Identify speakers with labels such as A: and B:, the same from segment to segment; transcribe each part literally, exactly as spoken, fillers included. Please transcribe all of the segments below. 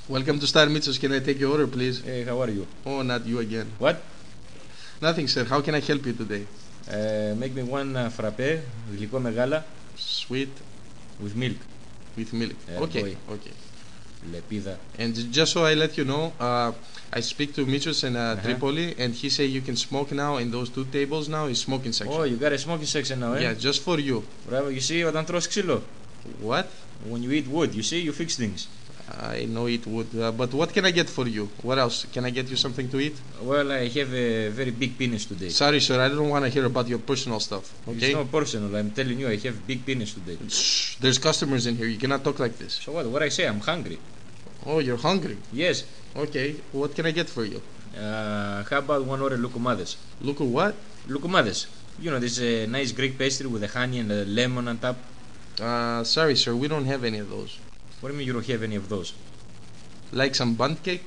A: Welcome to Star Mitsos. Can I take your order, please?
B: Hey, how are you?
A: Oh, not you again.
B: What?
A: Nothing, sir. How can I help you today?
B: Uh, make me one uh, frappe, γλυκό με γάλα.
A: Sweet.
B: With milk.
A: With milk.
B: Yeah,
A: okay.
B: boy.
A: Okay.
B: Λεπίδα.
A: And just so I let you know, uh, I speak to Mitsos in uh,
B: Uh-huh.
A: Tripoli, and he say you can smoke now in those two tables. Now is smoking section.
B: Oh, you got a smoking section now, eh?
A: Yeah, just for you.
B: Bravo, you see, όταν τρως ξύλο.
A: What?
B: When you eat wood, you see, you fix things.
A: I know it would, uh, but what can I get for you? What else? Can I get you something to eat?
B: Well, I have a very big penis today.
A: Sorry, sir. I don't want to hear about your personal stuff. Okay?
B: It's not personal, I'm telling you, I have big penis today.
A: Shh, there's customers in here. You cannot talk like this.
B: So what? What I say? I'm hungry.
A: Oh, you're hungry.
B: Yes.
A: Okay. What can I get for you?
B: Uh, how about one order loukoumades?
A: Look at what?
B: Loukoumades. You know, this uh, nice Greek pastry with the honey and the lemon on top.
A: Uh, sorry, sir. We don't have any of those.
B: What do you mean you don't have any of those?
A: Like some bunt cake?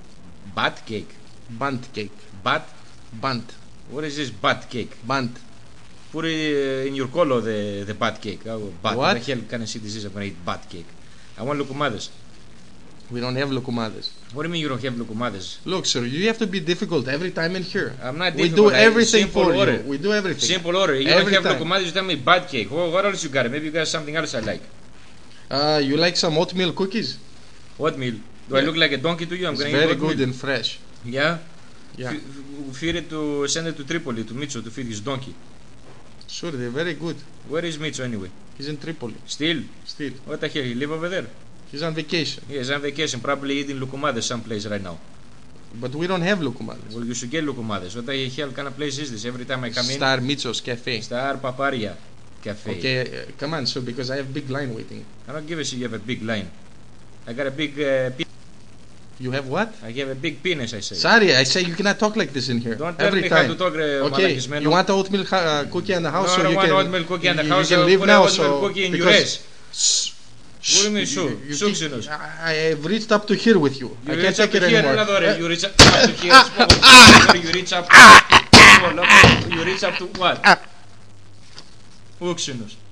B: Bat cake.
A: Bunt cake.
B: Bat?
A: Bunt.
B: What is this bat cake?
A: Bunt.
B: Put it uh, in your color, the, the bat cake. Oh, bat.
A: What?
B: the hell can I see this is? I'm gonna eat bat cake. I want loukoumades.
A: We don't have loukoumades.
B: What do you mean you don't have loukoumades?
A: Look, sir, you have to be difficult every time in here.
B: I'm not
A: We
B: difficult.
A: do
B: I-
A: everything
B: simple
A: for
B: order.
A: you. We do everything.
B: Simple order. You
A: Every
B: don't have
A: time.
B: loukoumades, you tell me bat cake. What, what else you got? Maybe you got something else I like.
A: Uh, you like some oatmeal cookies?
B: Oatmeal. Do I
A: Yeah.
B: look like a donkey to you? I'm
A: It's
B: gonna
A: very
B: eat oatmeal.
A: good and fresh.
B: Yeah?
A: Yeah.
B: F- f- feed it to, send it to Tripoli, to Mitso, to feed his donkey.
A: Sure, they're very good.
B: Where is Mitso anyway?
A: He's in Tripoli.
B: Still?
A: Still.
B: What the hell? He live over there?
A: He's on vacation.
B: Yes, on vacation, probably eating loukoumades someplace right now.
A: But we don't have loukoumades.
B: Well, you should get loukoumades. What the hell kind of place is this? Every time I come in,
A: Star Mitsos Cafe.
B: Star Paparia Cafe.
A: Okay, uh, come on, sir, because I have big line waiting.
B: I don't give a shit you have a big line. I got a big uh, pe-
A: You have what?
B: I have a big penis, I say.
A: Sorry, I say you cannot talk like this in here.
B: Don't tell
A: every
B: me
A: time.
B: how to talk, uh,
A: Okay,
B: malakismeno.
A: you want oatmeal uh, cookie in the house,
B: No,
A: so
B: I don't
A: you
B: want
A: can.
B: oatmeal cookie in the
A: you,
B: house.
A: You can
B: I'll
A: leave
B: put
A: now,
B: an oatmeal
A: so
B: cookie in your
A: because-
B: ass. What do you mean, so?
A: you
B: Succinous.
A: keep- I I have reached up to here with you.
B: You
A: I can't
B: reach up
A: take
B: to
A: it
B: here,
A: anymore.
B: another,
A: Uh,
B: you reach up to here, Or you reach up to, you reach up to what? Succinous.